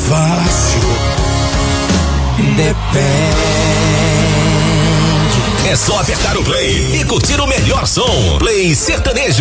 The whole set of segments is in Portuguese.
fácil. Depende. É só apertar o play e curtir o melhor som. Play Sertanejo.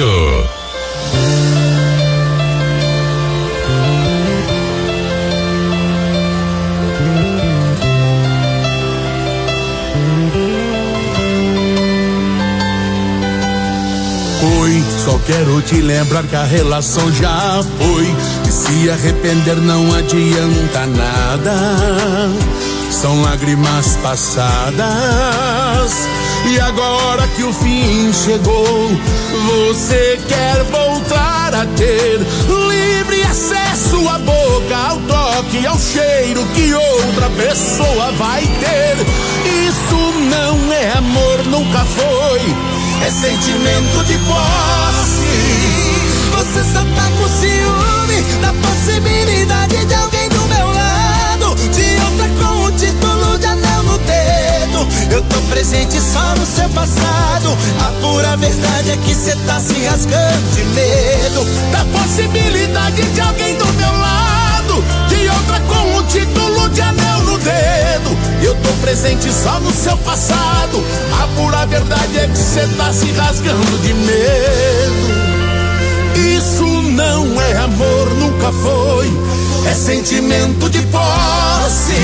Oi, só quero te lembrar que a relação já foi. E se arrepender não adianta nada. São lágrimas passadas. E agora que o fim chegou, você quer voltar a ter livre acesso à boca, ao toque, ao cheiro que outra pessoa vai ter. Isso não é amor, nunca foi. É sentimento de posse. Você só tá com ciúme da possibilidade de alguém do meu lado, de outra com o título de anel no dedo. Eu tô presente só no seu passado. A pura verdade é que cê tá se rasgando de medo da possibilidade de alguém do meu lado, de outra com o título de anel no dedo. Eu tô presente só no seu passado. A pura verdade é que cê tá se rasgando de medo. Isso não é amor, nunca foi. É sentimento de posse.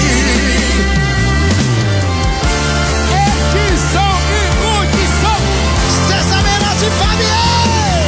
Edson e Hudson, César Menotti e Fabiano.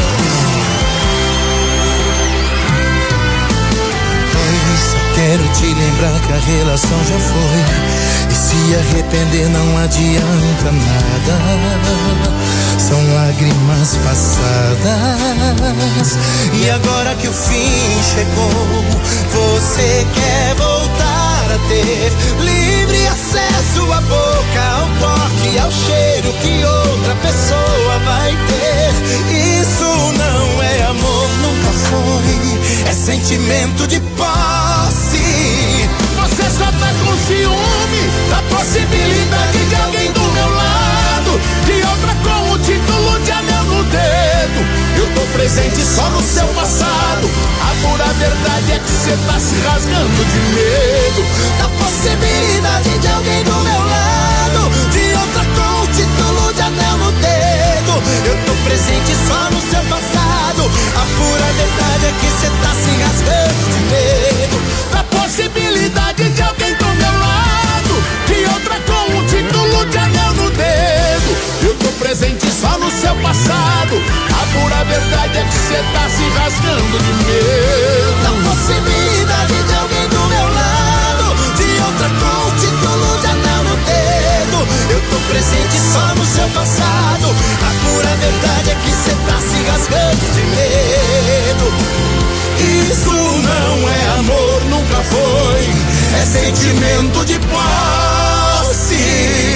Só quero te lembrar que a relação já foi. E se arrepender não adianta nada. São lágrimas passadas. E agora que o fim chegou, você quer voltar a ter livre acesso à boca, ao toque, ao cheiro que outra pessoa vai ter. Isso não é amor, nunca foi. É sentimento de posse. Você só tá com ciúme da possibilidade de alguém do meu lado, de outra com o título de anel no dedo. Eu tô presente só no seu passado. A pura verdade é que cê tá se rasgando de medo da possibilidade de alguém do meu lado, de outra com o título de anel no dedo. Eu tô presente só no seu passado. A pura verdade é que cê tá se rasgando de medo da possibilidade de alguém do meu lado, de outra com o título de anel no dedo. Eu tô presente só no seu passado. A pura verdade é que cê tá se rasgando de medo da possibilidade de alguém do meu lado, de outra com o título de anel no dedo. Eu tô presente só no seu passado. A pura verdade é que cê tá se rasgando de medo. Isso não é amor, nunca foi. É sentimento de posse.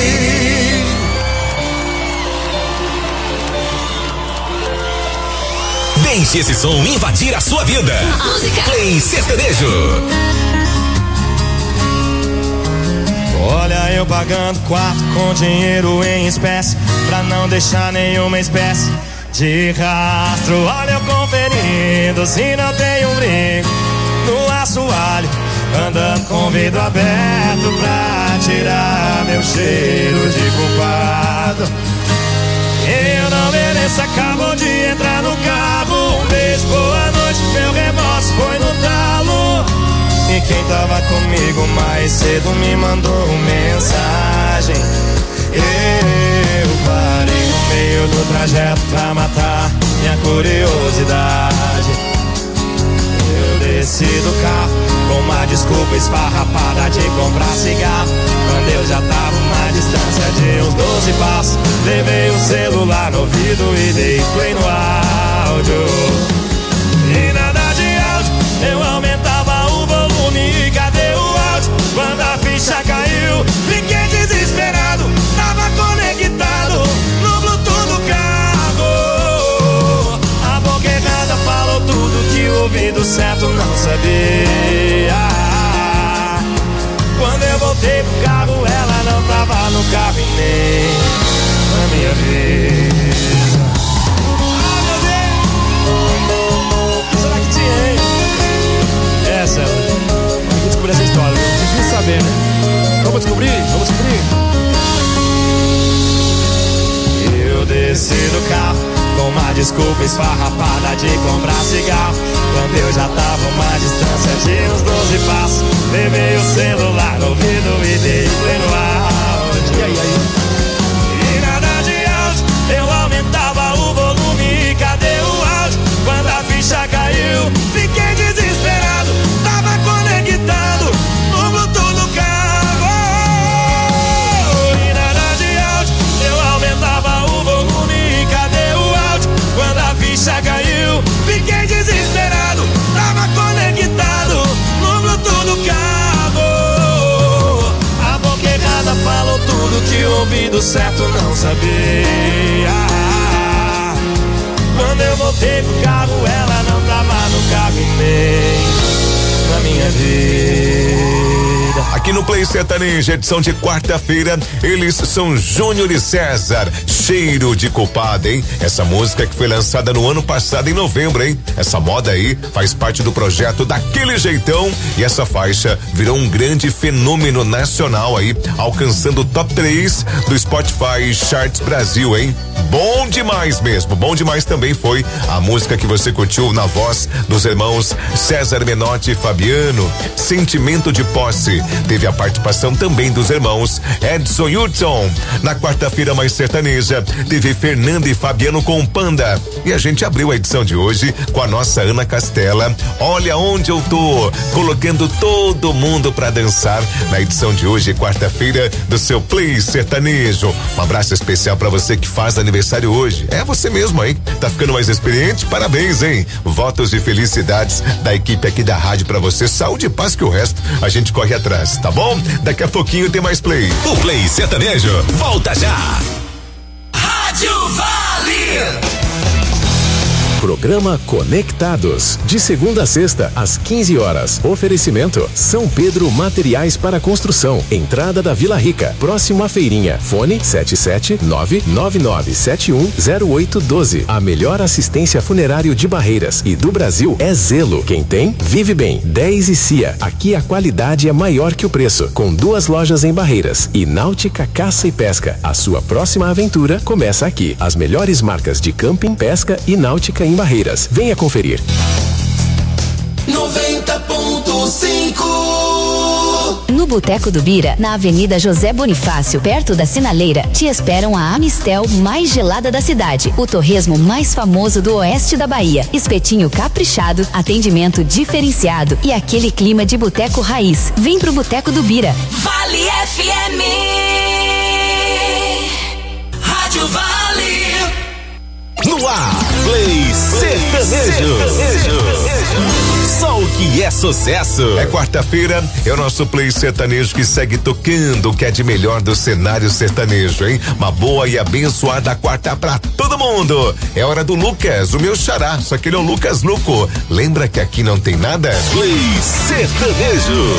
Deixe esse som invadir a sua vida. Play Sertanejo. Olha eu pagando quarto com dinheiro em espécie, pra não deixar nenhuma espécie de rastro. Olha eu conferindo se não tem um brinco no assoalho, andando com o vidro aberto pra tirar meu cheiro de culpado. Eu não mereço, acabou de entrar no carro. Um beijo, boa noite, meu remorso foi no talo. E quem tava comigo mais cedo me mandou mensagem. Eu parei no meio do trajeto pra matar minha curiosidade. Eu desci do carro com uma desculpa esfarrapada de comprar cigarro. Quando eu já tava uma distância de uns 12 passos, levei o celular no ouvido e dei play no áudio. E nada de áudio, eu aumentava o volume e cadê o áudio? Quando a ficha caiu, fiquei desesperado. Tava conectado no Bluetooth do carro. A boca errada falou tudo que o ouvido certo não sabia. Quando eu voltei pro carro, ela não tava no carro e nem na minha vida. Ah, meu Deus! Será que tinha, hein? Essa, quando eu descobri descer do carro com uma desculpa esfarrapada de comprar cigarro. Quando eu já tava uma distância de uns 12 passos, levei o celular no ouvido e dei play no áudio. E nada de áudio, eu aumentava o volume e cadê o áudio? Quando a ficha caiu, fiquei desesperado, tava conectado no Bluetooth do carro. E nada de áudio, eu aumentava o volume e cadê o áudio? Quando a ficha caiu, fiquei desesperado, tava conectado no Bluetooth do carro. A boca errada falou tudo que o ouvido certo não sabia. Quando eu voltei pro carro, ela não tava no carro e nem na minha vida. Aqui no Play Sertanejo, edição de quarta-feira, eles são Júnior e César, Cheiro de Culpada, hein? Essa música que foi lançada no ano passado, em novembro, hein? Essa moda aí faz parte do projeto Daquele Jeitão e essa faixa virou um grande fenômeno nacional aí, alcançando o top 3 do Spotify Charts Brasil, hein? Bom demais mesmo, bom demais também foi a música que você curtiu na voz dos irmãos César Menotti e Fabiano, Sentimento de Posse. Teve a participação também dos irmãos Edson Hudson. Na quarta-feira mais sertaneja, teve Fernanda e Fabiano com Panda. E a gente abriu a edição de hoje com a nossa Ana Castela. Olha onde eu tô, colocando todo mundo pra dançar na edição de hoje, quarta-feira, do seu Play Sertanejo. Um abraço especial pra você que faz aniversário hoje. É você mesmo, hein? Tá ficando mais experiente? Parabéns, hein? Votos de felicidades da equipe aqui da rádio pra você. Saúde e paz, que o resto a gente corre atrás, tá bom? Daqui a pouquinho tem mais Play. O Play Sertanejo volta já. Rádio Vale. Programa Conectados, de segunda a sexta, às 15 horas. Oferecimento: São Pedro Materiais para Construção, entrada da Vila Rica, próximo à feirinha. Fone 77999710812. A melhor assistência funerário de Barreiras e do Brasil é Zelo. Quem tem, vive bem. 10 e Cia. Aqui a qualidade é maior que o preço. Com 2 lojas em Barreiras. E Náutica Caça e Pesca. A sua próxima aventura começa aqui. As melhores marcas de camping, pesca e náutica em Barreiras. Venha conferir. 90.5. No Boteco do Bira, na Avenida José Bonifácio, perto da Sinaleira, te esperam a Amistel mais gelada da cidade, o torresmo mais famoso do oeste da Bahia, espetinho caprichado, atendimento diferenciado e aquele clima de boteco raiz. Vem pro Boteco do Bira. Vale FM. Rádio Vale. No ar, Play Sertanejo. Só o que é sucesso. É quarta-feira, é o nosso Play Sertanejo que segue tocando o que é de melhor do cenário sertanejo, hein? Uma boa e abençoada quarta pra todo mundo. É hora do Lucas, o meu xará, só que ele é o Lucas Luco. Lembra que aqui não tem nada? Play Sertanejo.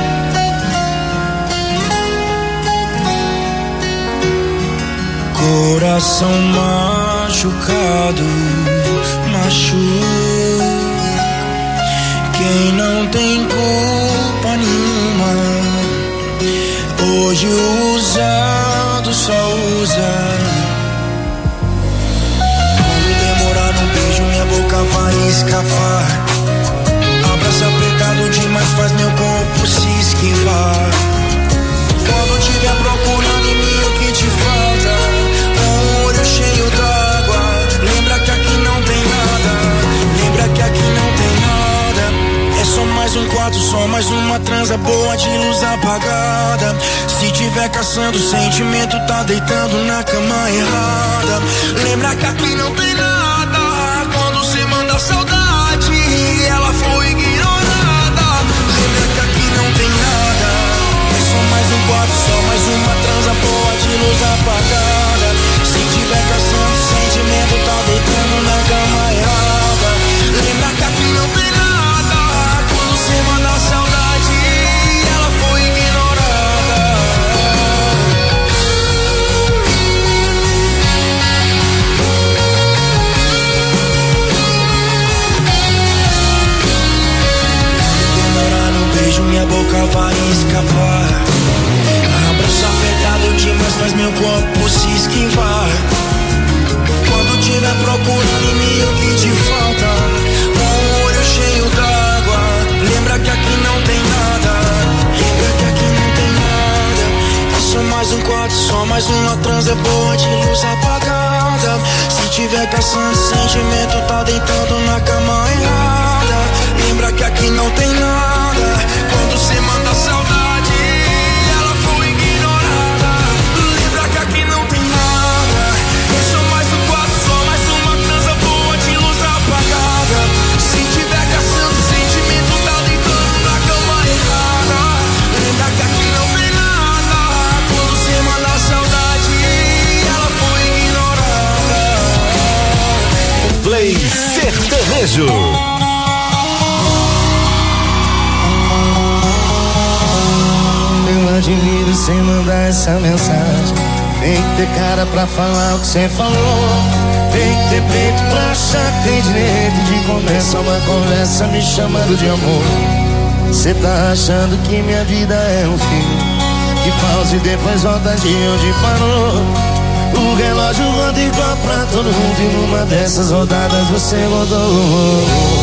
Coração machucado, machuca. Quem não tem culpa nenhuma, hoje o usado só usa. Quando demorar um beijo, minha boca vai escapar. Abraço apertado demais faz meu corpo se esquivar. Quando tiver procurando em mim o que te falta, um olho cheio d'água, lembra que aqui não tem nada, lembra que aqui não tem nada. É só mais um quarto, só mais uma transa boa de luz apagada. Se tiver caçando sentimento, tá deitando na cama errada. Lembra que aqui não tem nada, quando você manda saudade, ela foi ignorada. Lembra que aqui não tem nada, é só mais um quarto, só mais uma transa boa de luz apagada. Se tiver caçando sentimento, tá deitando na cama errada. Lembra que aqui não tem nada, quando você manda saudade, ela foi ignorada. mais uma transa boa de luz apagada. Se tiver caçando sentimento, tá deitando na cama errada. Lembra que aqui não tem nada. Quando cê manda saudade, ela foi ignorada. Lembra que aqui não tem nada. Eu sou mais um quarto, só mais uma transa boa de luz apagada. Se tiver caçando sentimento, tá deitando na cama errada. Lembra que aqui não tem nada. Quando cê manda saudade, ela foi ignorada. Play Sertanejo. Eu admiro cê mandar essa mensagem. Tem que ter cara pra falar o que cê falou. Tem que ter peito pra achar que tem direito de começar uma conversa me chamando de amor. Cê tá achando que minha vida é um filme que pausa e depois volta de onde parou. O relógio roda igual pra todo mundo e numa dessas rodadas você rodou.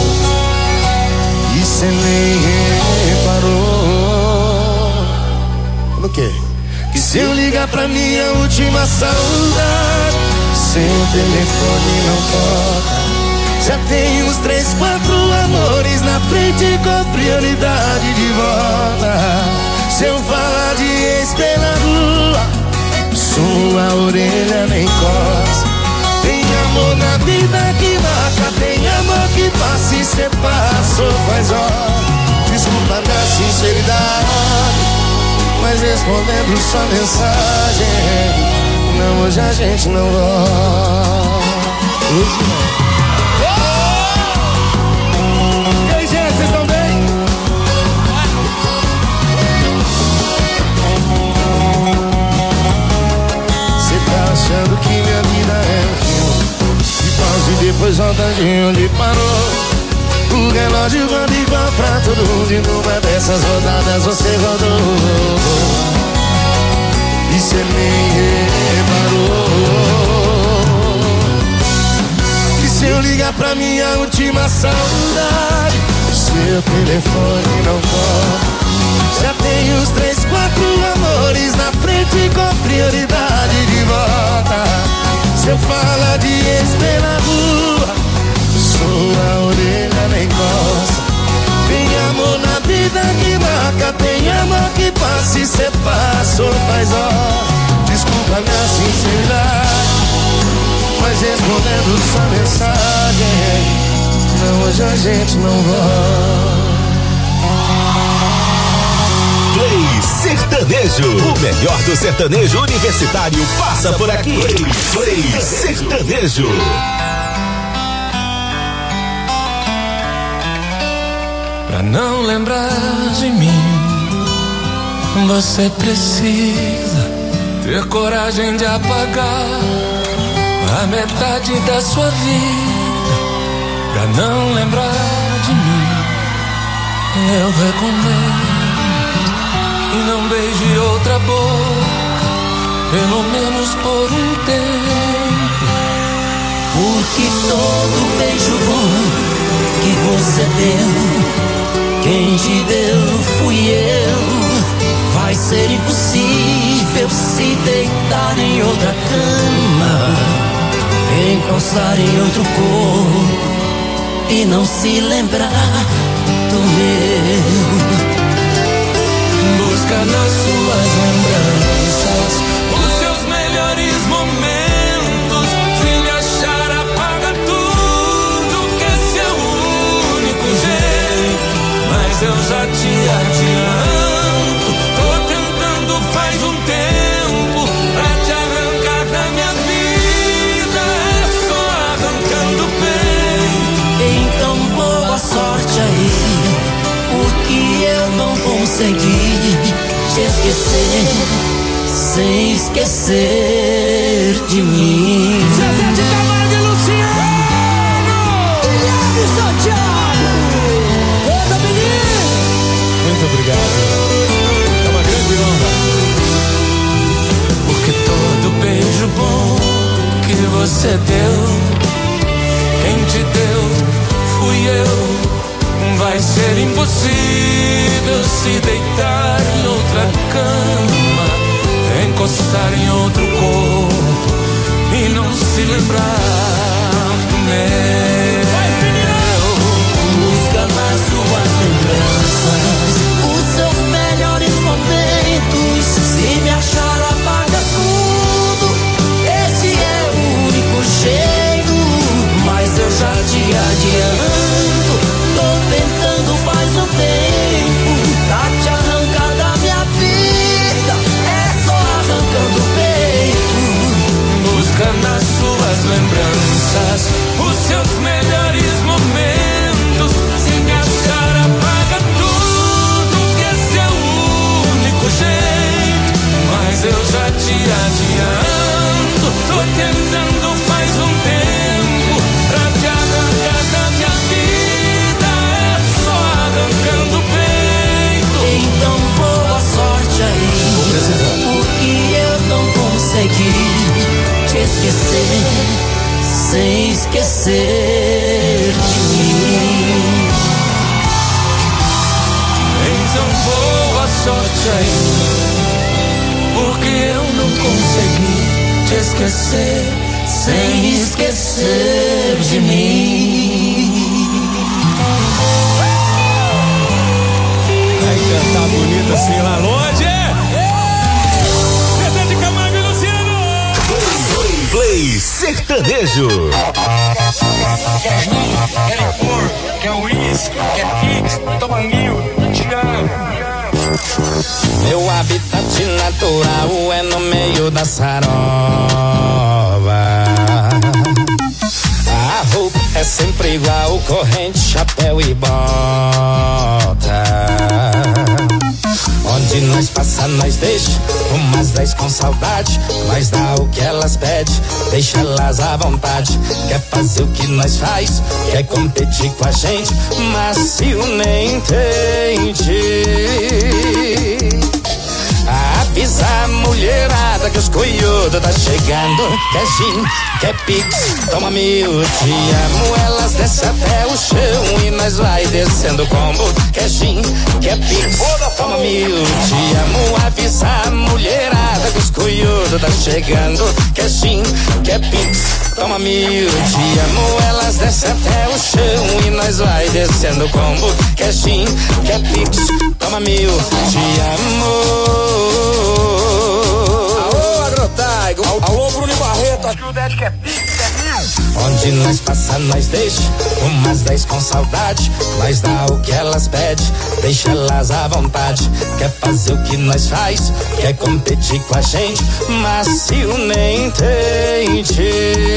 E cê nem reparou. No quê? Que se eu ligar pra minha última saudade, seu telefone não toca. Já tem uns 3, 4 amores na frente com prioridade de volta. Se eu falar de ex pela rua, sua orelha nem coça. Tem amor na vida que marca, tem amor que passa e cê passou faz hora. Desculpa minha sinceridade, mas respondendo sua mensagem, não, hoje a gente não volta. E aí, gente, vocês estão bem? Cê tá achando que minha vida é um filme que pausa e depois volta de onde parou. O relógio roda igual pra todo mundo e numa dessas rodadas você rodou. E cê nem reparou. E se eu ligar pra minha última saudade, seu telefone não toca. Já tem uns 3, 4 amores na frente com prioridade de volta. Se eu falar de ex pela rua, sua orelha nem coça. Tem amor na vida que marca, tem amor que passa e cê passou faz hora. Desculpa minha sinceridade, mas respondendo sua mensagem, não, hoje a gente não volta. Play Sertanejo. O melhor do sertanejo universitário passa por aqui. Play Sertanejo. Pra não lembrar de mim, você precisa ter coragem de apagar a metade da sua vida. Pra não lembrar de mim, eu recomendo que não beije outra boca, pelo menos por um tempo. Porque todo beijo bom que você deu, quem te deu fui eu. Vai ser impossível se deitar em outra cama, encostar em outro corpo e não se lembrar do meu. Busca nas suas lembranças os seus melhores momentos. Se me achar, apaga tudo, que esse é o único jeito. Mas eu já te adianto, tô tentando faz um tempo pra te arrancar da minha vida. É só arrancando o peito. Então boa sorte aí, porque eu não consegui te esquecer sem esquecer de mim. Zezé de Camargo e Luciano, Guilherme Santiago, Eita menino. Muito obrigado. É uma grande honra. Porque todo beijo bom que você deu, quem te deu fui eu. Vai ser impossível se deitar em outra cama, encostar em outro corpo e não se lembrar do meu. Busca nas suas lembranças os seus melhores momentos. Se me achar, apaga tudo. Esse é o único jeito. Mas eu já te adianto, tô tentando faz um tempo pra te arrancar da minha vida. É só arrancando o peito. Busca nas suas lembranças os seus melhores momentos. Se me achar, apaga tudo, que esse é o único jeito. Mas eu já te adianto, tô tentando faz um tempo pra te arrancar da minha vida. É só arrancando o peito. Então boa sorte aí, porque eu não consegui te esquecer sem esquecer de mim. Então boa sorte aí, porque eu não consegui te esquecer sem esquecer de mim. Vai cantar bonito assim lá longe. Zezé de Camargo e Luciano. Play Sertanejo. Quer rir, quer licor, quer uísque, quer pix, toma mil, te amo. Meu habitat natural é no meio da sarova. A roupa é sempre igual, corrente, chapéu e bota. Onde nós passa, nós deixa umas 10 com saudade. Nós dá o que elas pedem, deixa elas à vontade. Quer fazer o que nós faz, quer competir com a gente, macio nem tente. Avisa a mulherada que os coiodos tá chegando. Quer gin, quer pix, toma mil, te amo. Elas descem até o chão e nós vai descendo o combo. Quer gin, quer pix, toma mil, te amo. Avisa a mulherada que os coiodos tá chegando. Quer gin, quer pix, toma mil, te amo. Elas descem até o chão e nós vai descendo o combo. Quer gin, quer pix, toma mil, te amo. Alô, Agrotaigo. Alô, Bruno Barreto. Acho que o Dede quer pix, quer mil. Onde nós passa, nós deixa umas 10 com saudade. Nós dá o que elas pedem, deixa elas à vontade. Quer fazer o que nós faz, quer competir com a gente, macio nem tente.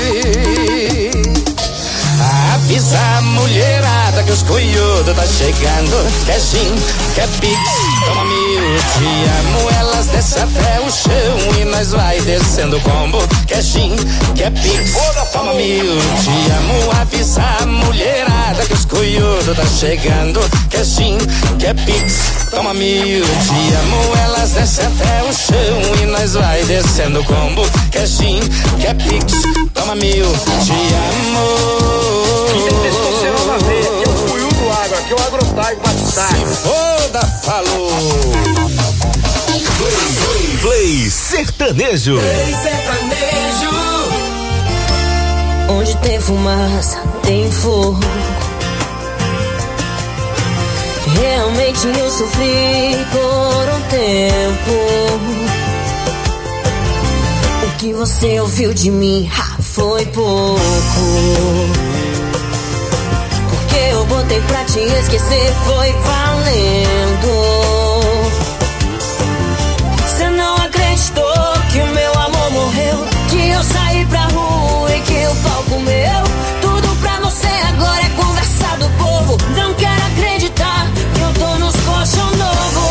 Avisa a mulherada que os coiodos tá chegando. Quer gin, quer pix, toma mil, te amo. Elas descem até o chão e nós vai descendo o combo. Quer gin, quer pix, toma mil, te amo. Avisa a mulherada que os coiodos tá chegando. Quer gin, quer pix, toma mil, te amo. Elas descem até o chão e nós vai descendo o combo. Quer gin, quer pix, toma mil, te amo. Quem tem testosterona na veia, aqui é o Cuiú do Agro, aqui é o Agrotaigo Batistado. Se foda, falou. Play Sertanejo. Play Sertanejo. Onde tem fumaça, tem fogo. Realmente eu sofri por um tempo. O que você ouviu de mim foi pouco. Eu botei pra te esquecer, foi valendo. Cê não acreditou que o meu amor morreu, que eu saí pra rua e que o pau comeu. Tudo pra você agora é conversa do povo. Não quero acreditar que eu tô nos colchão novo.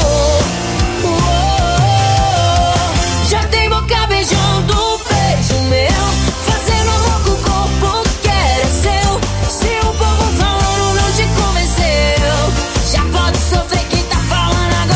Já tem boca beijando o beijo meu, fazendo amor com o corpo que era seu. Se o povo falando não te convenceu, já pode sofrer quem tá falando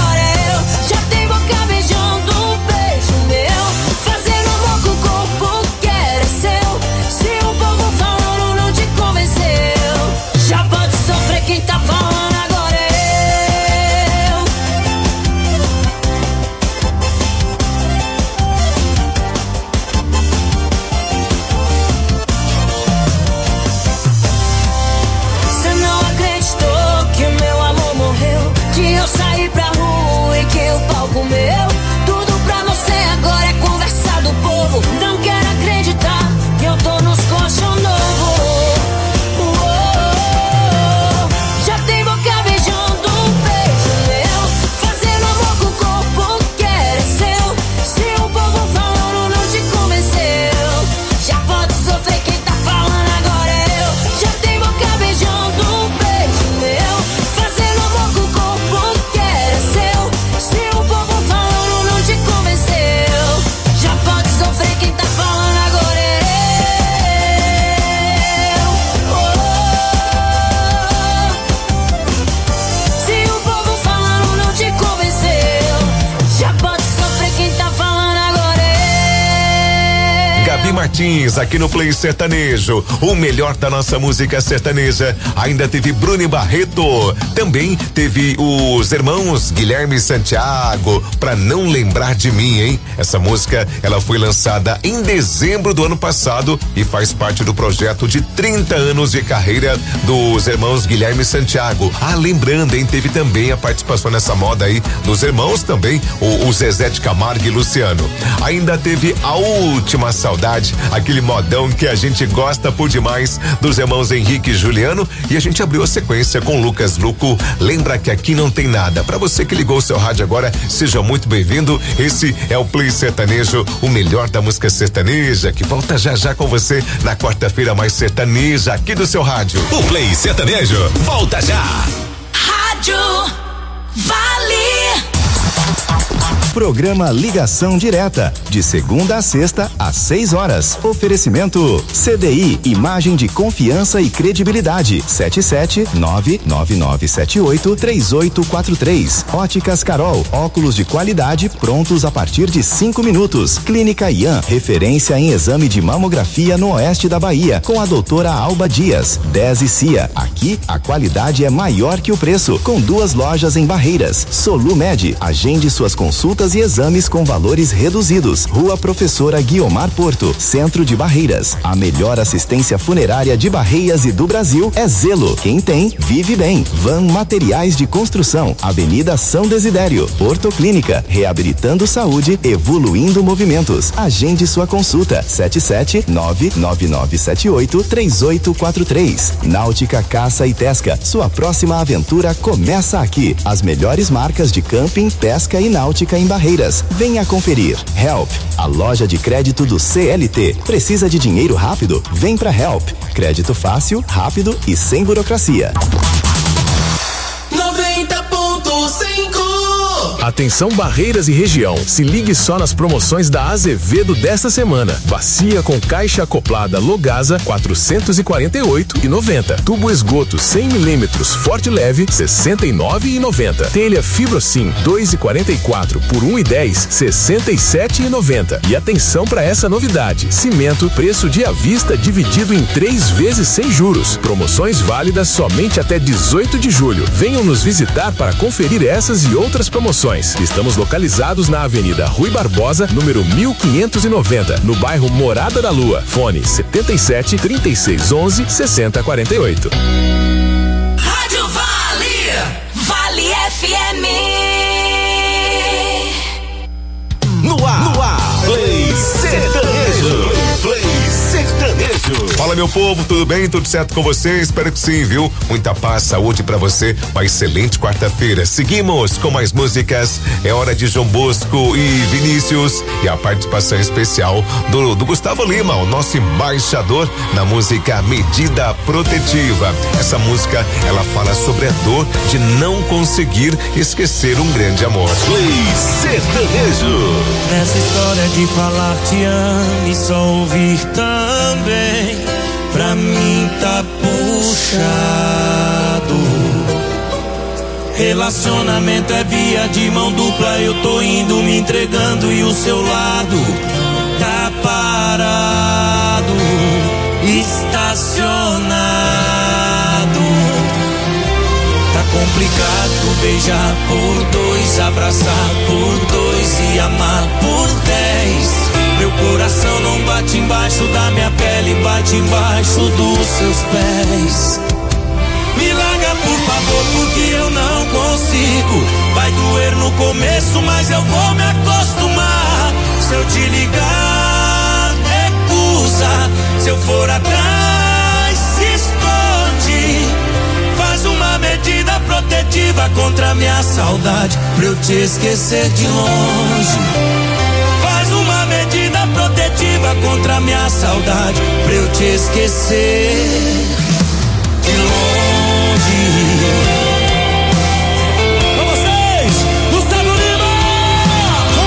Martins aqui no Play Sertanejo. O melhor da nossa música sertaneja. Ainda teve Bruno Barreto. Também teve os irmãos Guilherme e Santiago, Pra Não Lembrar de Mim, hein? Essa música, ela foi lançada em dezembro do ano passado e faz parte do projeto de 30 anos de carreira dos irmãos Guilherme e Santiago. Ah, lembrando, hein? Teve também a participação nessa moda aí dos irmãos também, o Zezé de Camargo e Luciano. Ainda teve A Última Saudade, aquele modão que a gente gosta por demais, dos irmãos Henrique e Juliano, e a gente abriu a sequência com Lucas Luco, Lembra Que Aqui Não Tem Nada. Pra você que ligou o seu rádio agora, seja muito bem-vindo. Esse é o Play Sertanejo, o melhor da música sertaneja, que volta já já com você na quarta-feira mais sertaneja aqui do seu rádio. O Play Sertanejo volta já. Rádio Vale. Programa Ligação Direta, de segunda a sexta, às 6 horas. Oferecimento CDI, imagem de confiança e credibilidade. 77999783843. Óticas Carol, óculos de qualidade prontos a partir de 5 minutos. Clínica Ian, referência em exame de mamografia no oeste da Bahia, com a doutora Alba Dias. 10 e Cia, aqui a qualidade é maior que o preço, com 2 lojas em Barreiras. Solumed, agende suas consultas e exames com valores reduzidos. Rua Professora Guiomar Porto, Centro de Barreiras. A melhor assistência funerária de Barreiras e do Brasil é Zelo. Quem tem, vive bem. Van Materiais de Construção, Avenida São Desidério. Porto Clínica, reabilitando saúde, evoluindo movimentos. Agende sua consulta. 77999783843. Náutica Caça e Pesca, sua próxima aventura começa aqui. As melhores marcas de camping, pesca e náutica em Barreiras. Venha conferir. Help, a loja de crédito do CLT. Precisa de dinheiro rápido? Vem pra Help. Crédito fácil, rápido e sem burocracia. 90.5. Atenção Barreiras e região, se ligue só nas promoções da Azevedo desta semana. Bacia com caixa acoplada Logasa 448,90. Tubo esgoto 100 milímetros Forte Leve 69,90. Telha Fibrosim 2,44 por 1,10 67,90. E atenção para essa novidade: cimento preço de à vista dividido em 3 vezes sem juros. Promoções válidas somente até 18 de julho. Venham nos visitar para conferir essas e outras promoções. Estamos localizados na Avenida Rui Barbosa, número 1590, no bairro Morada da Lua. Fone 77 36 11 60 48. Rádio Vale. Vale FM. No ar, Play Sertanejo. Play Sertanejo. Fala, meu povo, tudo bem? Tudo certo com você? Espero que sim, viu? Muita paz, saúde pra você. Uma excelente quarta-feira. Seguimos com mais músicas. É hora de João Bosco e Vinícius e a participação especial do Gustavo Lima, o nosso embaixador na música Medida Protetiva. Essa música, ela fala sobre a dor de não conseguir esquecer um grande amor. Play Sertanejo. Essa história de falar te amo e só ouvir também, pra mim tá puxado. Relacionamento é via de mão dupla, eu tô indo me entregando e o seu lado tá parado, estacionado. Tá complicado beijar por 2, abraçar por 2 e amar por 10. Meu coração não bate embaixo da minha pele, bate embaixo dos seus pés. Me larga por favor, porque eu não consigo. Vai doer no começo, mas eu vou me acostumar. Se eu te ligar, recusa. Se eu for atrás, se esconde. Faz uma medida protetiva contra a minha saudade, pra eu te esquecer de longe. Faz uma medida protetiva contra a minha saudade, pra eu te esquecer de longe. Com vocês, Gustavo Lima! Com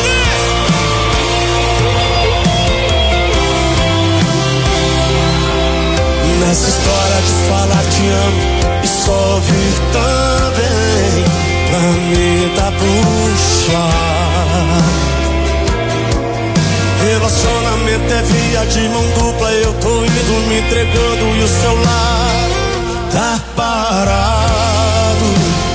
nessa história de falar te amo e só ouvir também, pra mim tá puxado. Relacionamento casamento é via de mão dupla. Eu tô indo me entregando e o celular tá parado,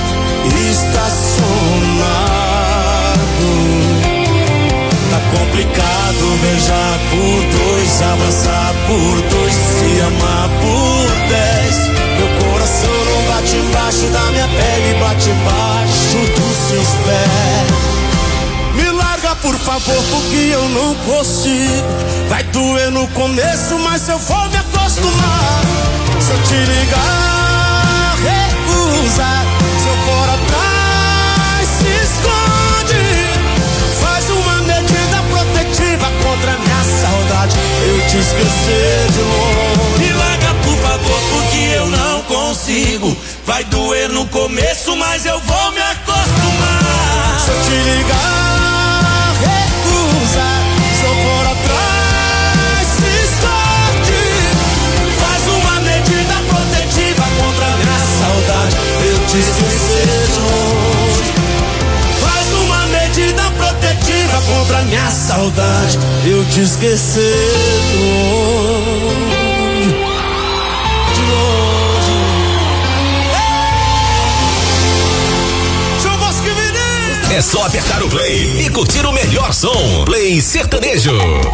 estacionado. Tá complicado beijar por dois, abraçar por dois, se amar por 10. Meu coração não bate embaixo da minha pele, bate embaixo dos seus pés. Me larga por favor, porque eu não consigo. Vai doer no começo, mas eu vou me acostumar. Se eu te ligar, recusa. Se eu for atrás, se esconde. Faz uma medida protetiva contra a minha saudade. Eu te esquecer de longe. Me larga por favor, porque eu não consigo. Vai doer no começo, mas eu vou me acostumar. Se eu te ligar, recusa. Se eu for atrás, se esconde. Faz uma medida protetiva contra a minha saudade. Eu te esquecer de longe. Faz uma medida protetiva contra a minha saudade. Eu te esquecer de longe. De longe. É só apertar o play e curtir o melhor som. Play Sertanejo.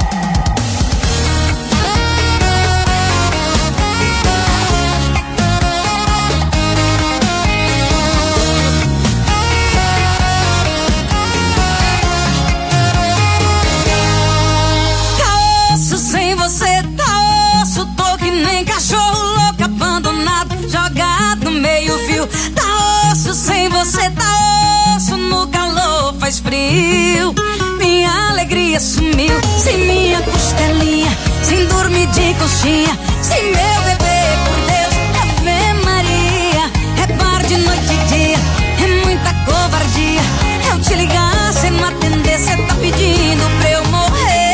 Tá osso sem você, tá osso. Tô que nem cachorro louco, abandonado, jogado no meio fio. Tá osso sem você, tá osso. No calor faz frio, minha alegria sumiu. Sem minha costelinha, sem dormir de coxinha, sem meu bebê, por Deus, Ave Maria. É bar de noite e dia, é muita covardia. Eu te ligar, cê não atender, cê tá pedindo pra eu morrer.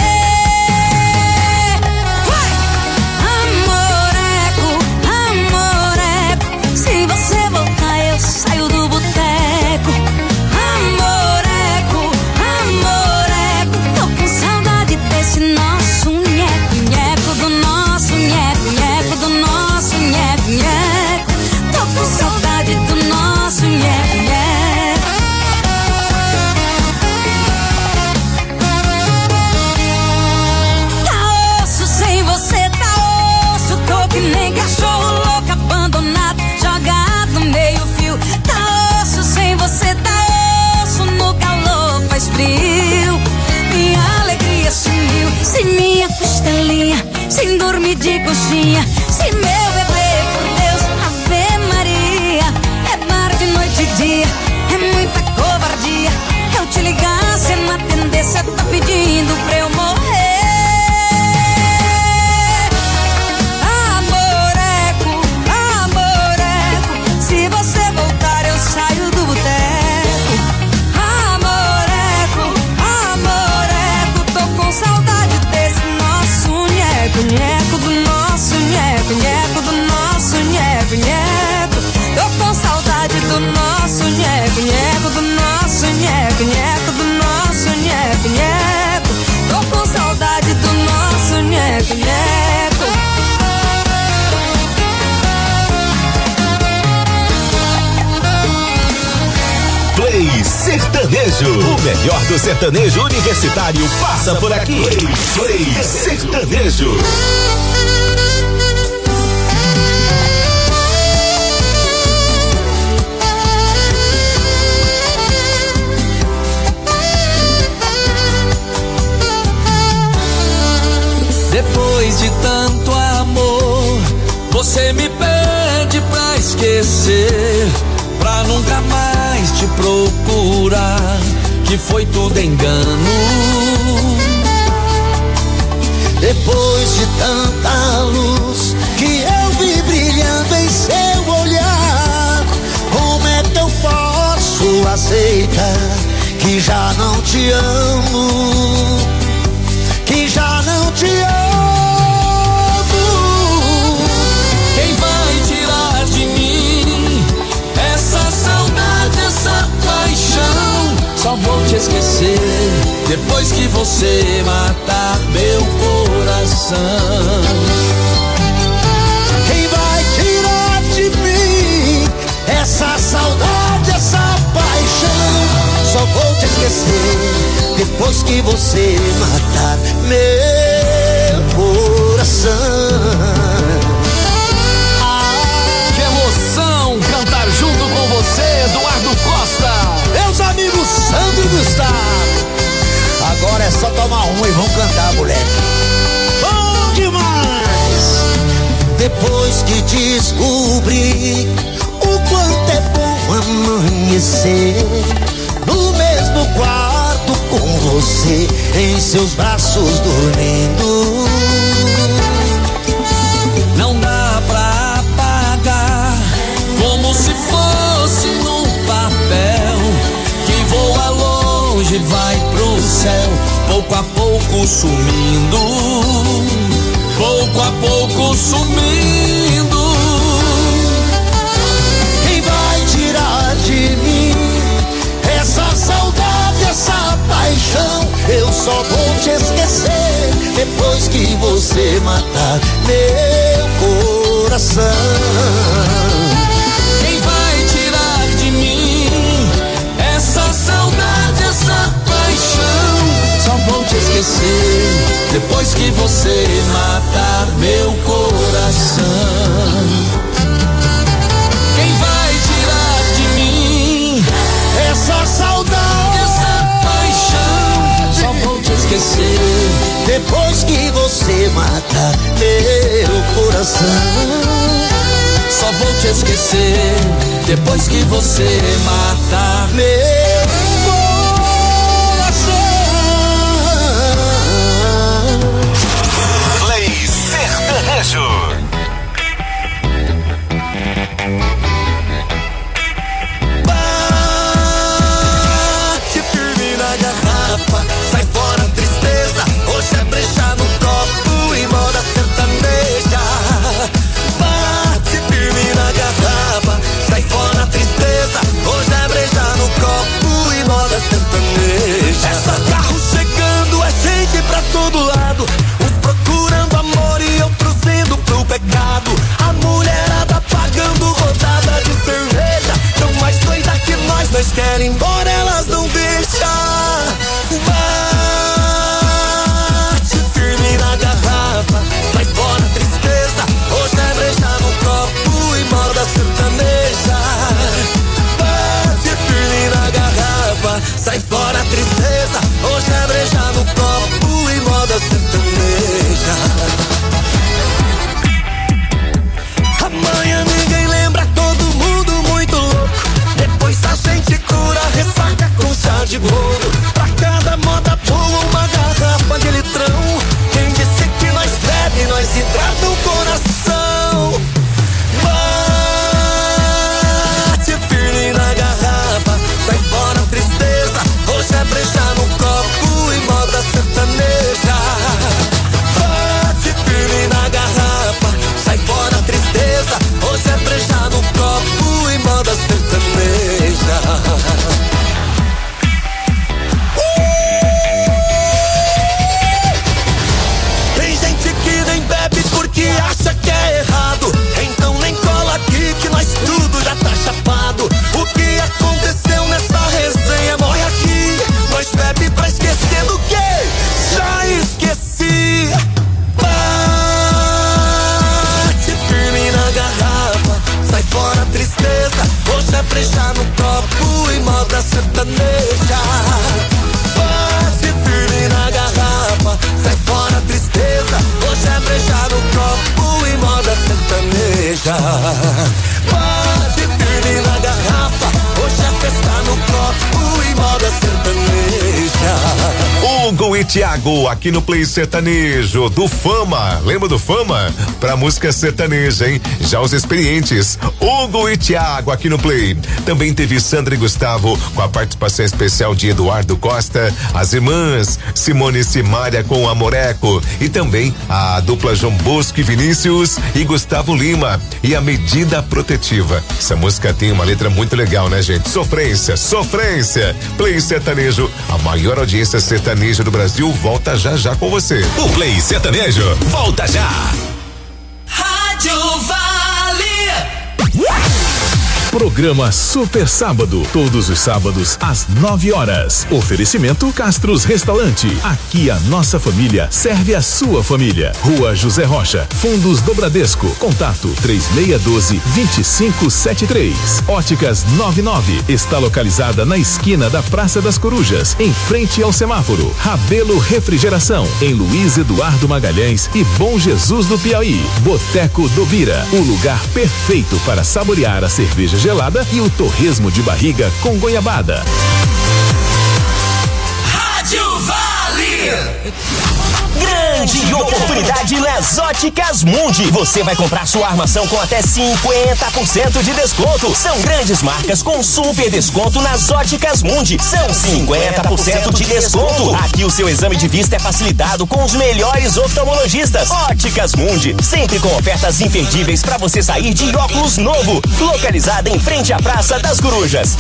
Vai! Amoreco, amoreco, se você voltar eu saio do boteco. Amoreco, amoreco, tô com saudade desse nosso nheco, nheco, do nosso nheco, nheco, do nosso nheco, nheco. Tô com saudade do nosso nheco, nheco. Tá osso sem você, tá osso. Tô que nem cachorro louco, abandonado, jogado no meio fio. Tá osso sem você, tá osso. No calor faz frio, minha alegria sumiu. Sem minha costelinha, sem dormir de coxinha, sem meu bebê, por Deus, Ave Maria. É bar de noite e dia, é muita covardia. Eu te ligar, cê não atender, cê tá pedindo pra eu morrer. Amoreco, amoreco, se você voltar eu saio do boteco. Amoreco, amoreco, tô com saudade desse nosso nheco, nheco, do nosso nheco, nheco, do nosso nheco, nheco. Tô com saudade do nosso nheco, nheco, do nosso nheco, nheco, do nosso nheco, nheco. Tô com saudade do nosso nheco, nheco. Play Sertanejo. O melhor do sertanejo universitário passa por aqui. Play Sertanejo. Depois de tanto amor, você me pede pra esquecer, pra nunca mais te procurar, que foi tudo engano. Depois de tanta luz que eu vi brilhando em seu olhar, como é que eu posso aceitar que já não te amo, que já não te amo? Quem vai tirar de mim essa saudade, essa paixão? Só vou te esquecer depois que você matar meu coração. coração. Quem vai tirar de mim essa saudade, essa paixão? Só vou te esquecer depois que você matar meu coração. Que emoção cantar junto com você, Eduardo Costa. Meus amigos Sandro e Gustavo, agora é só tomar uma e vamos cantar, moleque. Bom demais! Depois que descobri o quanto é bom amanhecer no mesmo quarto com você, em seus braços dormindo. Não dá pra apagar, como se fosse num papel que voa longe, vai pro céu, pouco a pouco sumindo, pouco a pouco sumindo. Quem vai tirar de mim essa saudade, essa paixão? Eu só vou te esquecer depois que você matar meu coração. Quem vai tirar de mim essa saudade, essa paixão? Só vou te esquecer depois que você matar meu coração. Quem vai tirar de mim essa saudade, essa paixão? Só vou te esquecer depois que você matar meu coração. Só vou te esquecer depois que você matar meu coração. Play Sertanejo. Bate firme na garrafa, sai fora a tristeza, hoje é breja no copo e moda sertaneja. Bate firme na garrafa, sai fora a tristeza, hoje é breja no copo e moda sertaneja. É só carro chegando, é gente pra todo lado, uns procurando amor e outros indo pro pecado. A mulherada pagando rodada de cerveja, tão mais doida que nós querem ir embora, elas não deixam. Bate firme na garrafa, sai fora a tristeza, hoje é breja no copo e moda sertaneja. Bate firme na garrafa, sai fora a tristeza, hoje é breja no copo e moda sertaneja. Amanhã ninguém lembra, todo mundo muito louco. Depois a gente cura, ressaca com chá de bolo. Pra cada moda boa, uma garrafa de litrão. Quem disse que nós bebe, nós hidrata o coração. Bate firme na garrafa, sai fora a tristeza, hoje é breja no copo e moda sertaneja. Bate firme na garrafa, sai fora a tristeza, hoje é breja no copo e moda sertaneja. Tem gente que nem bebe porque acha que é errado, então nem cola aqui que nós tudo já tá chapado. O que aconteceu nessa resenha morre aqui, nós bebe pra esquecer do que já esqueci. Bate firme na garrafa, sai fora a tristeza, hoje é breja no copo e moda sertaneja. Bate firme na garrafa, sai fora a tristeza, hoje é breja no copo e moda sertaneja. Bate firme na garrafa, hoje é festa no copo e moda sertaneja. Hugo e Thiago aqui no Play Sertanejo do Fama. Lembra do Fama? Pra música sertaneja, hein? Já os experientes, Hugo e Thiago aqui no Play. Também teve Sandra e Gustavo com a participação especial de Eduardo Costa, as irmãs Simone e Simária com Amoreco e também a dupla João Bosco e Vinícius e Gustavo Lima e a Medida Protetiva. Essa música tem uma letra muito legal, né, gente? Sofrência, sofrência. Play Sertanejo, a maior audiência sertaneja do Brasil. Brasil volta já com você. O Play Sertanejo volta já. Rádio Vale. Programa Super Sábado, todos os sábados às 9 horas. Oferecimento Castros Restaurante. Aqui a nossa família serve a sua família. Rua José Rocha, Fundos do Bradesco. Contato 3612-2573. Óticas 99 está localizada na esquina da Praça das Corujas, em frente ao semáforo. Rabelo Refrigeração, em Luiz Eduardo Magalhães e Bom Jesus do Piauí. Boteco do Bira, o lugar perfeito para saborear a cerveja gelada e o torresmo de barriga com goiabada. Rádio Vale. Grande oportunidade nas Óticas Mundi. Você vai comprar sua armação com até 50% de desconto. São grandes marcas com super desconto nas Óticas Mundi. São 50% de desconto. Aqui o seu exame de vista é facilitado com os melhores oftalmologistas. Óticas Mundi, sempre com ofertas imperdíveis para você sair de óculos novo. Localizada em frente à Praça das Corujas.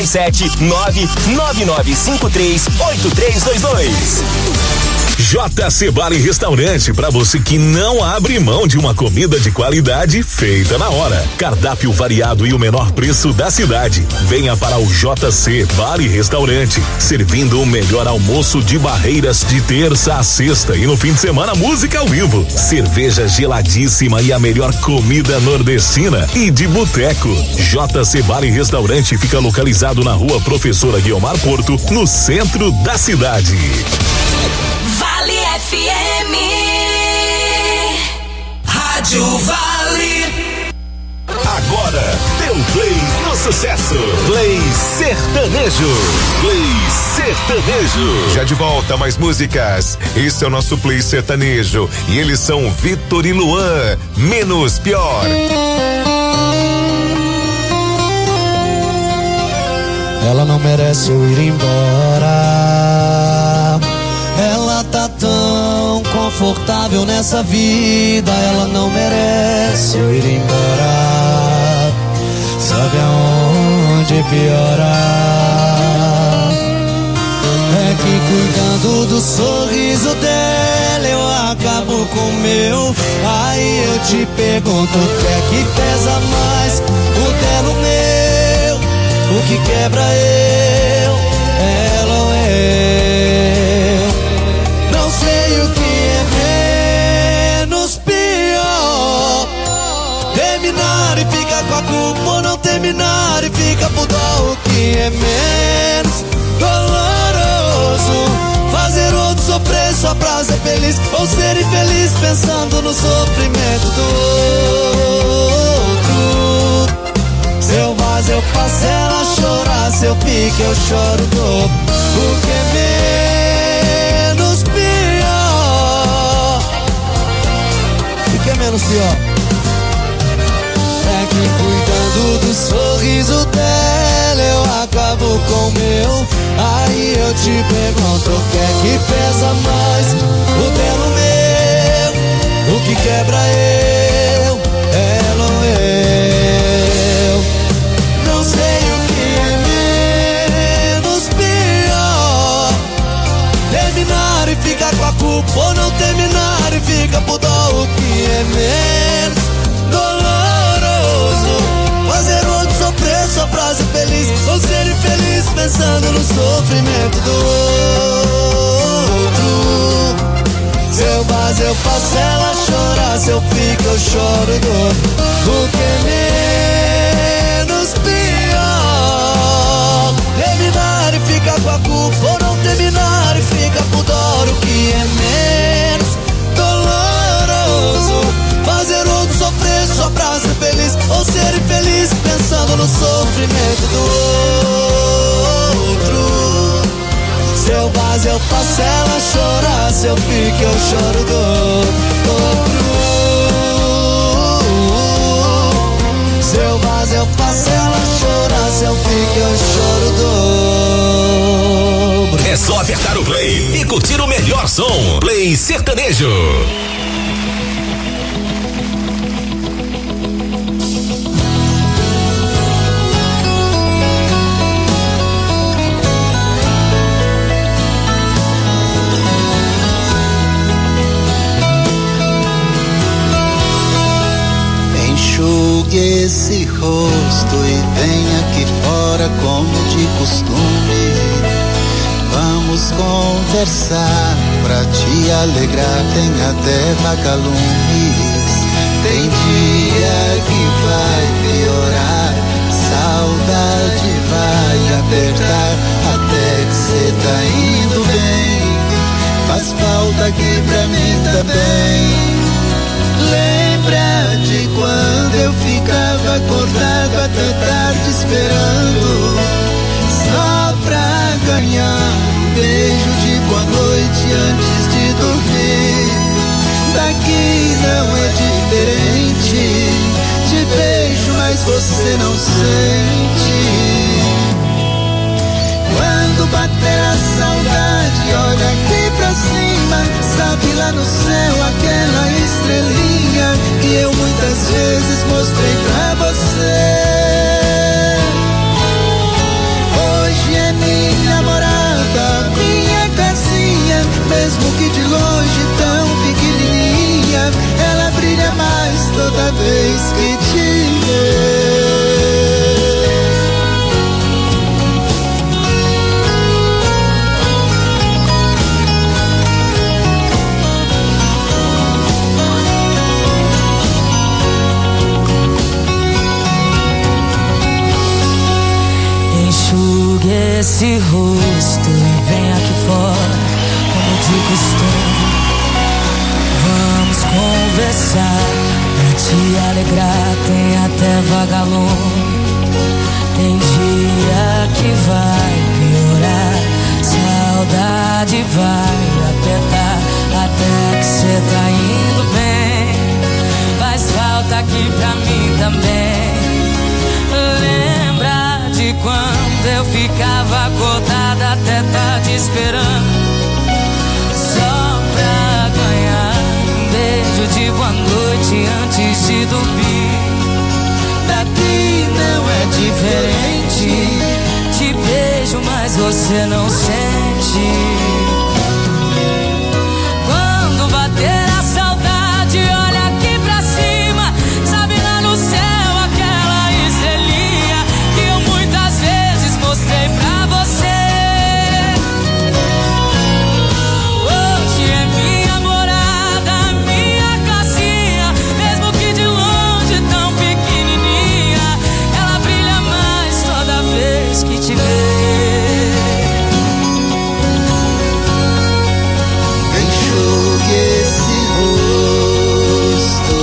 77-99953-8322. JC Bar e Restaurante, para você que não abre mão de uma comida de qualidade feita na hora. Cardápio variado e o menor preço da cidade. Venha para o JC Bar e Restaurante, servindo o melhor almoço de Barreiras de terça a sexta e no fim de semana música ao vivo, cerveja geladíssima e a melhor comida nordestina e de boteco. JC Bar e Restaurante fica localizado na Rua Professora Guiomar Porto, no centro da cidade. Vale FM. Rádio Vale. Agora, deu play no sucesso. Play Sertanejo. Play Sertanejo. Já de volta, mais músicas. Esse é o nosso Play Sertanejo. E eles são Vitor e Luan. Menos Pior. Ela não merece eu ir embora. Ela tá tão confortável nessa vida. Ela não merece eu ir embora. Sabe aonde piorar? É que cuidando do sorriso dela eu acabo com o meu. Aí eu te pergunto o que é que pesa mais, o dela ou o meu? O que quebra eu, ela ou eu? Não sei o que é menos pior. Terminar e ficar com a culpa, ou não terminar e ficar por dó. O que é menos doloroso? Fazer o outro sofrer só pra ser feliz, ou ser infeliz pensando no sofrimento do outro. Se eu vazo eu faço ela chorar, se eu pique eu choro dobro. O que é menos pior? O que é menos pior? É que cuidando do sorriso dela eu acabo com o meu. Aí eu te pergunto o que é que pesa mais, o dela ou o meu? O que quebra eu, ela ou eu? Não sei o que é menos pior. Terminar e ficar com a culpa, ou não terminar e ficar por dó. O que é menos doloroso? Fazer o outro sofrer só pra ser feliz, ou ser infeliz pensando no sofrimento do outro. Se eu vazo eu faço ela chorar, se eu fico eu choro do. O que é menos pior? Terminar e ficar com a culpa, ou não terminar e ficar por dó. O que é menos doloroso? Fazer o outro sofrer só pra ser feliz, ou ser infeliz pensando no sofrimento do outro. Se eu vazo eu faço ela chorar, se eu fico eu choro do outro. Se eu vazo eu faço ela chorar, se eu fico eu choro dobro. É só apertar o play e curtir o melhor som. Play Sertanejo. Enxugue esse rosto e venha aqui fora como de costume. Vamos conversar pra te alegrar, tem até vagalumes. Tem dia que vai piorar, saudade vai apertar, até que cê tá indo bem. Faz falta aqui pra mim também. Lembra de quando eu ficava acordado até tarde esperando, só pra ganhar um beijo de boa noite antes de dormir. Daqui não é diferente, te beijo mas você não sente. Quando bater a saudade, olha aqui pra cima, sabe lá no céu aquela estrelinha que eu muitas vezes mostrei pra você. Hoje é minha morada, minha casinha, mesmo que de longe tão pequenininha, ela brilha mais toda vez que te vê. Enxugue esse rosto e vem aqui fora, como de costume. Vamos conversar pra te alegrar, tem até vagalume. Tem dia que vai piorar, saudade vai apertar, até que cê tá indo bem. Faz falta aqui pra mim também. Lembra de quando eu ficava acordada até tarde esperando, só pra ganhar um beijo de boa noite antes de dormir. Daqui não é diferente, te beijo mas você não sente. Quando bater a saudade, olha aqui pra cima, sabe lá no céu aquela estrelinha que eu muitas vezes mostrei pra você. Hoje é minha morada, minha casinha, mesmo que de longe tão pequenininha, ela brilha mais toda vez que te vê. Enxugue esse rosto.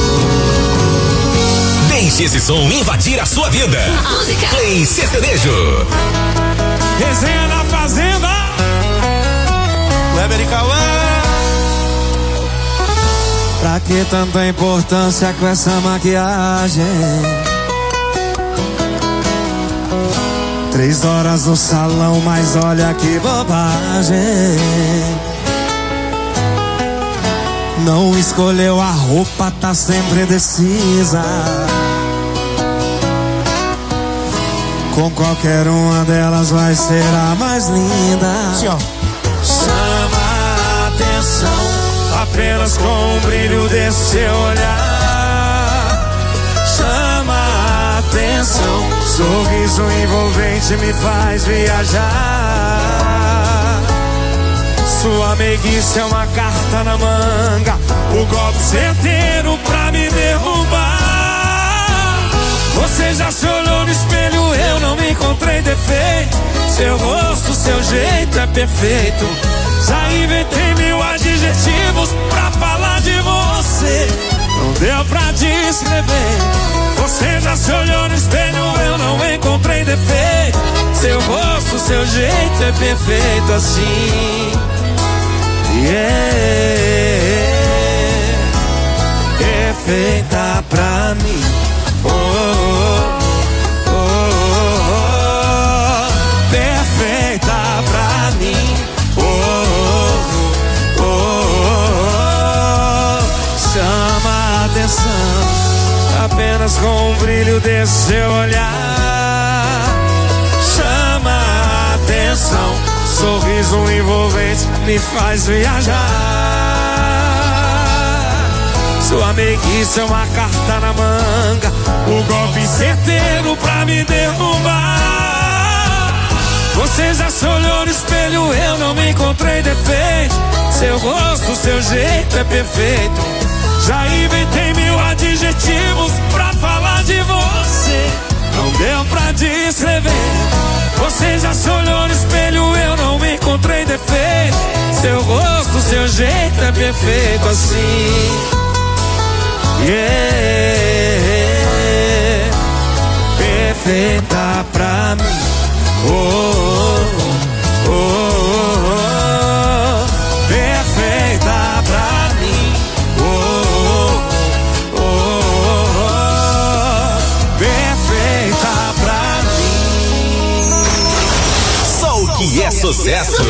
Deixe esse som invadir a sua vida. Play Sertanejo. Resenha na Fazenda. Kleber e Cauã. Pra que tanta importância com essa maquiagem? 3 horas no salão, mas olha que bobagem. Não escolheu a roupa, tá sempre indecisa. Com qualquer uma delas vai ser a mais linda. Chama a atenção apenas com o brilho desse seu olhar. Chama a atenção, sorriso envolvente me faz viajar. Sua meiguice é uma carta na manga, o golpe certeiro pra me derrubar. Você já se olhou no espelho, eu não encontrei defeito. Seu rosto, seu jeito é perfeito. Já inventei 1000 adjetivos pra falar de você, não deu pra descrever. Você já se olhou no espelho, eu não encontrei defeito. Seu rosto, seu jeito é perfeito assim. Perfeita pra mim. Oh, oh, oh, oh, oh. Perfeita pra mim. Oh, oh, oh, oh, oh. Chama a atenção apenas com o brilho desse seu olhar. Chama a atenção, sorriso envolvente me faz viajar. Sua meiguice é uma carta na manga, o golpe certeiro pra me derrubar. Você já se olhou no espelho, eu não me encontrei defeito. Seu rosto, seu jeito é perfeito. Já inventei 1000 adjetivos pra falar de você, não deu pra descrever. Você já se olhou no espelho, eu não me encontrei defeito. Seu rosto, seu jeito é perfeito assim. Yeah, perfeita pra mim. Oh, oh, oh, oh, oh. Perfeita pra mim. Oh, oh, oh, oh, oh. Perfeita pra mim. Só o que é sucesso.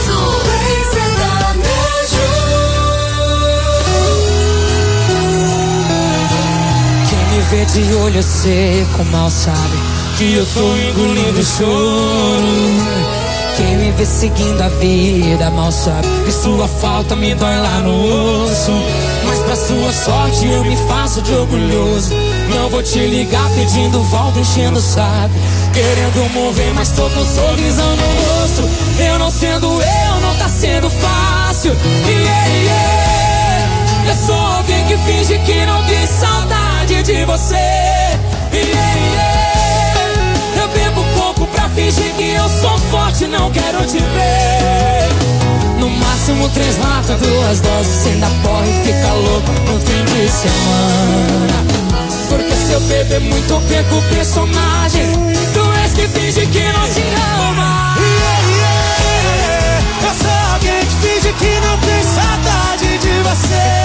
Vê de olho seco, mal sabe que eu tô engolindo choro. Quem me vê seguindo a vida, mal sabe que sua falta me dói lá no osso. Mas pra sua sorte eu me faço de orgulhoso. Não vou te ligar pedindo volta, enchendo o saco, querendo morrer, mas tô com um sorrisão no rosto. Eu não sendo eu, não tá sendo fácil. Yeah, yeah. Eu sou alguém que finge que não tem saudade de você. Yeah, yeah. Eu bebo pouco pra fingir que eu sou forte, não quero te ver. No máximo 3 latas, 2 doses, sem dar porra e fica louco no fim de semana. Porque se eu beber muito eu perco o personagem. Tu és que finge que não te ama. Yeah, yeah. Eu sou alguém que finge que não tem saudade de você.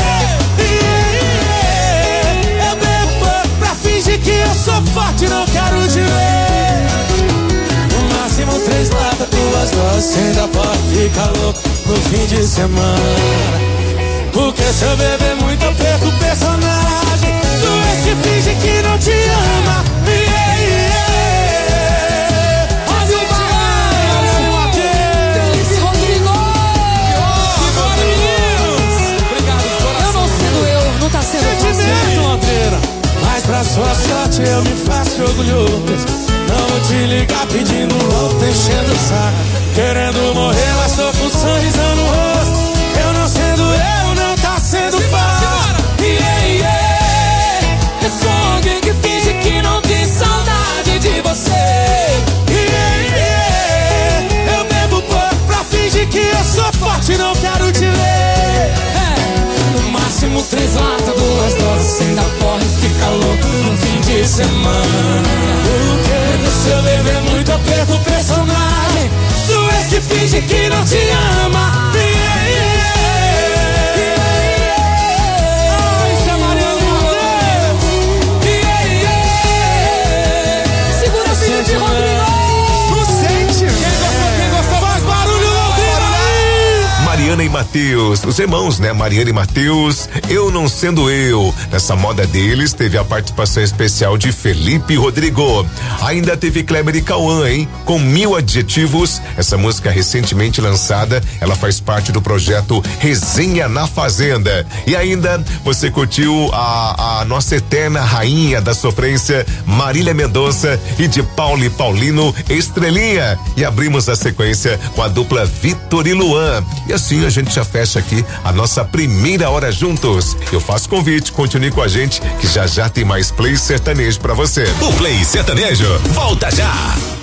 Que eu sou forte, não quero te ver. No máximo 3 latas, 2 doses, sem dar porra, fica louco no fim de semana. Porque se eu beber muito eu perco o personagem. Tu és que finge que não te ama. Yeah, yeah. Faz o balanço, Feliz Rodrigo. Simbora, meninos. Obrigado, coração. Eu não sendo eu, não tá sendo sentimento, Londrina. Mas pra sua sorte eu me faço orgulhoso. Não vou te ligar pedindo volta, enchendo o saco, querendo morrer, mas tô com sorrisão no rosto. Eu não sendo eu, não tá sendo fácil. Yeah, yeah. Eu sou alguém que finge que não tem saudade de você. Yeah, yeah. Eu bebo pouco pra fingir que eu sou forte, não quero te ver. No máximo 3 latas, 2 doses, sem dar porra e fica louco no fim de semana. Porque se eu beber muito eu perco o personagem. Tu és que finge que não te ama. Yeah, yeah. Ai, isso é Mariana Monteiro. Yeah, yeah. Segura o filho de Rodrigo. Não sente. Quem gostou, faz barulho, Londrina. Mariana e Matheus, os irmãos, né? Mariana e Matheus, Eu Não Sendo Eu. Nessa moda deles, teve a participação especial de Felipe Rodrigo. Ainda teve Kleber e Cauã, hein? Com 1000 adjetivos. Essa música recentemente lançada, ela faz parte do projeto Resenha na Fazenda. E ainda, você curtiu a nossa eterna rainha da sofrência, Marília Mendonça, e de Paulo e Paulino, Estrelinha. E abrimos a sequência com a dupla Vitor e Luan. E assim a gente já fecha aqui a nossa primeira hora juntos. Eu faço convite, continue com a gente, que já já tem mais Play Sertanejo pra você. O Play Sertanejo volta já.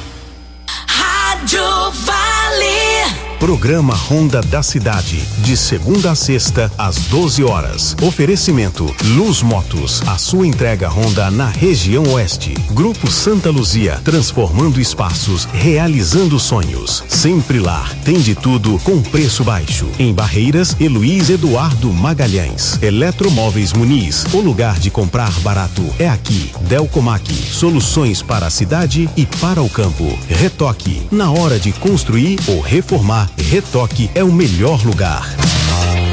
Rádio Vale. Programa Ronda da Cidade, de segunda a sexta, às 12 horas. Oferecimento Luz Motos, a sua entrega Honda na região oeste. Grupo Santa Luzia, transformando espaços, realizando sonhos. Sempre lá, tem de tudo com preço baixo. Em Barreiras, Luiz Eduardo Magalhães. Eletromóveis Muniz, o lugar de comprar barato é aqui. Delcomac, soluções para a cidade e para o campo. Retoque, na hora de construir ou reformar, Retoque é o melhor lugar.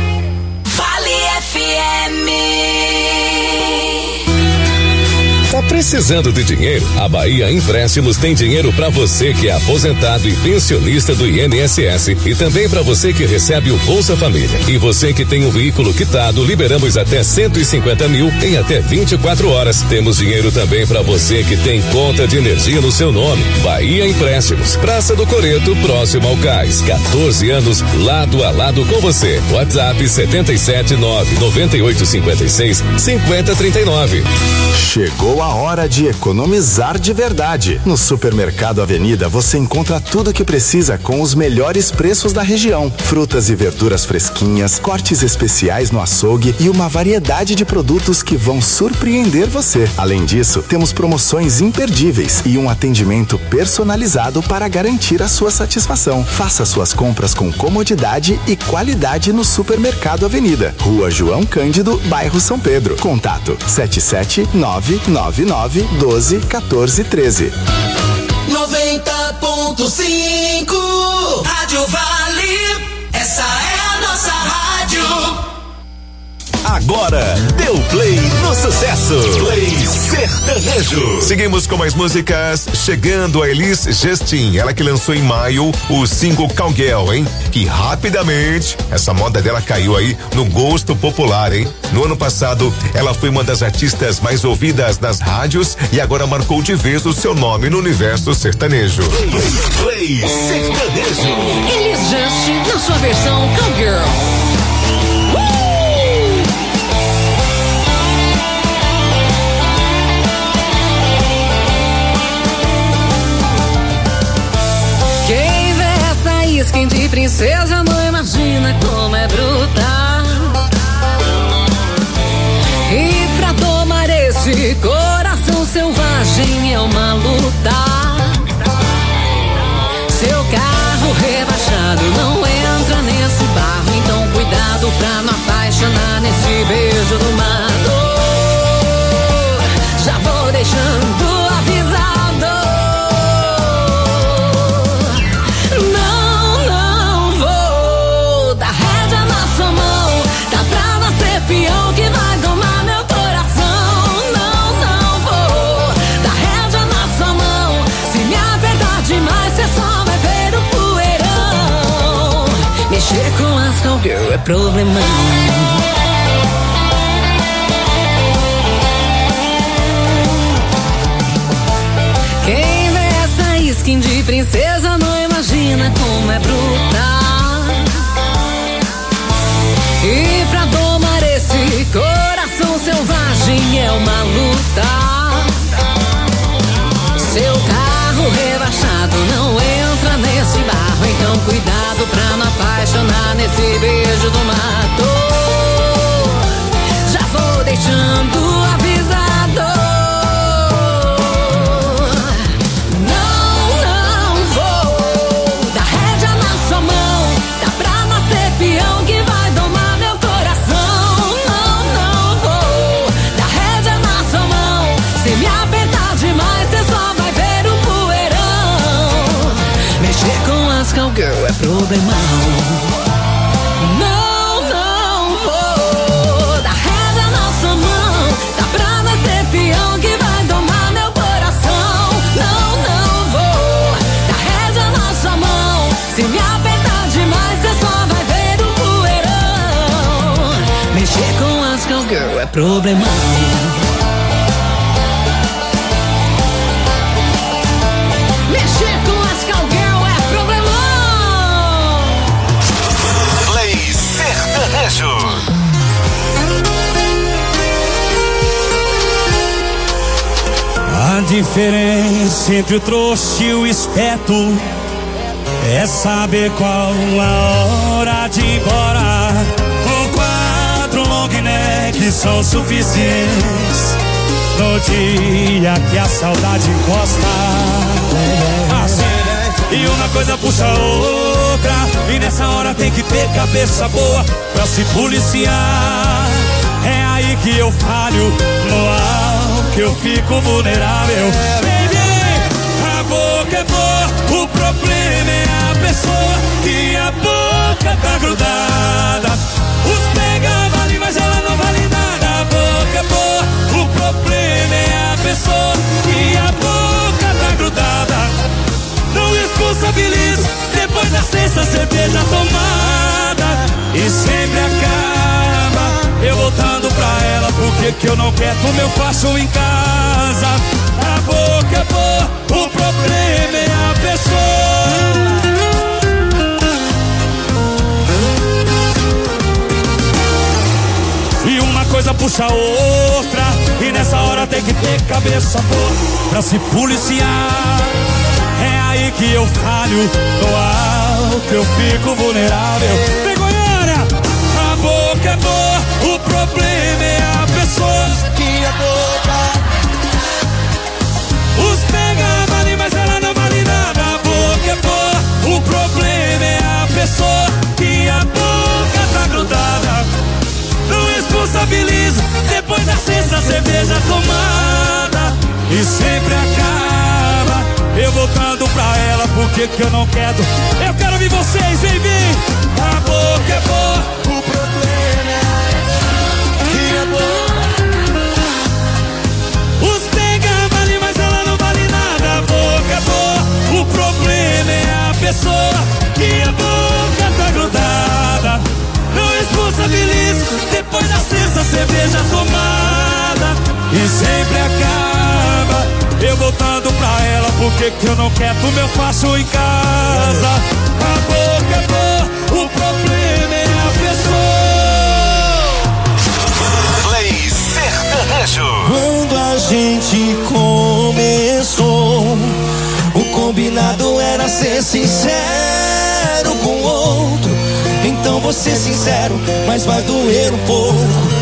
Vale FM. Tá Precisando de dinheiro? A Bahia Empréstimos tem dinheiro para você que é aposentado e pensionista do INSS e também para você que recebe o Bolsa Família. E você que tem um veículo quitado, liberamos até 150 mil em até 24 horas. Temos dinheiro também para você que tem conta de energia no seu nome. Bahia Empréstimos, Praça do Coreto, próximo ao Cais. 14 anos lado a lado com você. WhatsApp 779-9856-5039. Chegou a hora de economizar de verdade. No Supermercado Avenida você encontra tudo o que precisa com os melhores preços da região. Frutas e verduras fresquinhas, cortes especiais no açougue e uma variedade de produtos que vão surpreender você. Além disso, temos promoções imperdíveis e um atendimento personalizado para garantir a sua satisfação. Faça suas compras com comodidade e qualidade no Supermercado Avenida. Rua João Cândido, bairro São Pedro. Contato 77999121413. 90.5 Rádio Vale, essa é a nossa rádio. Agora, deu play no sucesso. Play sertanejo. Seguimos com mais músicas. Chegando a Elis Gestin, ela que lançou em maio o single Cowgirl, hein? Que rapidamente essa moda dela caiu aí no gosto popular, hein? No ano passado, ela foi uma das artistas mais ouvidas nas rádios e agora marcou de vez o seu nome no universo sertanejo. Play sertanejo. Elis Gestin na sua versão Cowgirl. Skin de princesa não imagina como é brutal. E pra tomar esse coração selvagem é uma luta. Seu carro rebaixado não entra nesse barro, então cuidado pra não apaixonar nesse beijo do mato. Já vou deixando avisado. Peão que vai tomar meu coração. Não, não vou dar rédea na sua mão. Se me apertar demais, cê só vai ver o poeirão. Mexer com as cowgirl é problemão. Quem vê essa skin de princesa não imagina como é brutal. E pra domar esse coração selvagem é uma luta. Seu carro rebaixado não entra nesse barro, então cuidado pra não apaixonar nesse beijo do mato. Já vou deixando avisado. Não, não vou dar rédea na sua mão. Dá pra nascer peão que vai me apertar demais, cê só vai ver o poeirão. Mexer com as cowgirl é problemão. Não, não vou dar rédea na sua mão. Dá pra nascer peão que vai domar meu coração. Não, não vou dar rédea na sua mão. Se me apertar demais, cê só vai ver o poeirão. Mexer com as cowgirl é problemão. A diferença entre o trouxa e o esperto é saber qual a hora de ir embora. Com 4 long neck são suficientes no dia que a saudade encosta. Assim, e uma coisa puxa a outra, e nessa hora tem que ter cabeça boa pra se policiar. É aí que eu falho, no ar que eu fico vulnerável. Baby, a boca é boa, o problema é a pessoa que a boca tá grudada. Os pega vale, mas ela não vale nada. A boca é boa, o problema é a pessoa cesta, cerveja tomada e sempre acaba eu voltando pra ela. Por que eu não quero como eu faço em casa? A boca é boa, o problema é a pessoa. E uma coisa puxa a outra, e nessa hora tem que ter cabeça boa pra se policiar. É aí que eu falho, no alto eu fico vulnerável. Vem Goiânia! A boca é boa, o problema é a pessoa. Que a boca. Os pega vale, mas ela não vale nada. A boca é boa, o problema é a pessoa. Que a boca tá grudada. Não responsabiliza, depois da sexta cerveja tomada e sempre acaba eu voltando pra ela. Por que eu não quero? Eu quero ouvir vocês, vem vir. A boca é boa, O problema é que a boca. os pega vale, mas ela não vale nada. A boca é boa, o problema é a pessoa. Que a boca tá grudada. Não responsabilizo, depois da sexta cerveja tomada e sempre acaba eu voltando pra ela. Por que eu não quero como eu faço em casa? A boca é boa, o problema é a pessoa. Play Sertanejo. Quando a gente começou, o combinado era ser sincero com o outro. Então vou ser sincero, mas vai doer um pouco.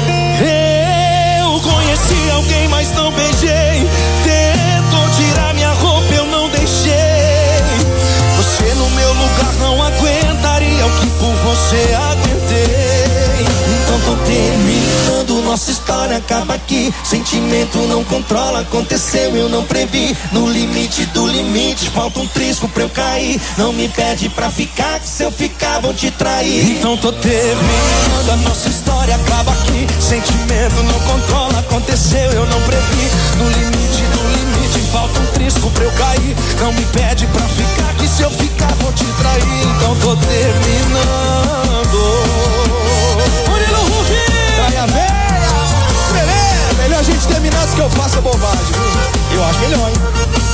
Eu conheci alguém, mas não beijei. Tentou tirar minha roupa, eu não deixei. Você no meu lugar não aguentaria o que por você aguentei. Então tô terminando, nossa história acaba aqui. Sentimento não controla, aconteceu, eu não previ. No limite do limite, falta um trisco pra eu cair. Não me pede pra ficar, que se eu ficar vou te trair. Então tô terminando, a nossa história acaba aqui. Sentimento não controla, aconteceu, eu não previ. No limite do limite, falta um trisco pra eu cair. Não me pede pra ficar, que se eu ficar vou te trair. Então tô terminando. Murilo Rufino, Praia Velha. Beleza, melhor a gente terminar antes que eu faça bobagem, viu? Eu acho melhor, hein?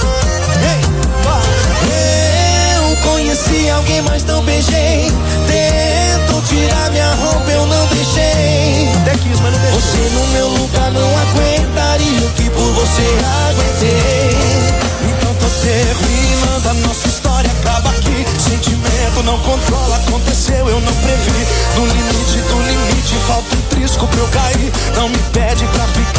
Eu conheci alguém, mas não beijei. Tentou tirar minha roupa, eu não deixei. Até quis, mas não deixei. Você no meu lugar não aguentaria o que por você aguentei. Então tô terminando, a nossa história acaba aqui. Sentimento não controla, aconteceu, eu não previ. No limite do limite, falta um trisco pra eu cair. Não me pede pra ficar,